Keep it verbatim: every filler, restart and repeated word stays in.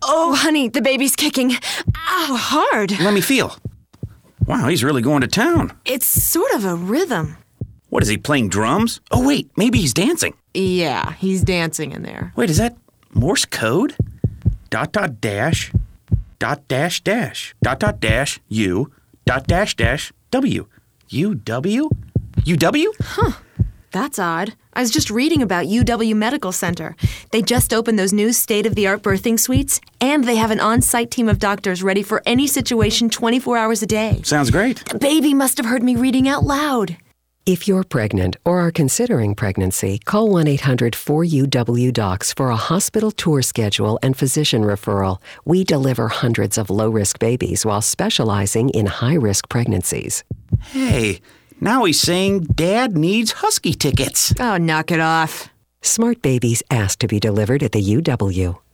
Oh, honey, the baby's kicking. Ow, hard. Let me feel. Wow, he's really going to town. It's sort of a rhythm. What, is he playing drums? Oh, wait, maybe he's dancing. Yeah, he's dancing in there. Wait, is that Morse code? Dot, dot, dash, dot, dash, dash, dot, dot, dash, U, dot, dash, dash, W. U W? U W? Huh. That's odd. I was just reading about U W Medical Center. They just opened those new state-of-the-art birthing suites, and they have an on-site team of doctors ready for any situation twenty-four hours a day. Sounds great. The baby must have heard me reading out loud. If you're pregnant or are considering pregnancy, call one eight hundred four U W docs for a hospital tour schedule and physician referral. We deliver hundreds of low-risk babies while specializing in high-risk pregnancies. Hey, now he's saying Dad needs Husky tickets. Oh, knock it off. Smart babies ask to be delivered at the U W.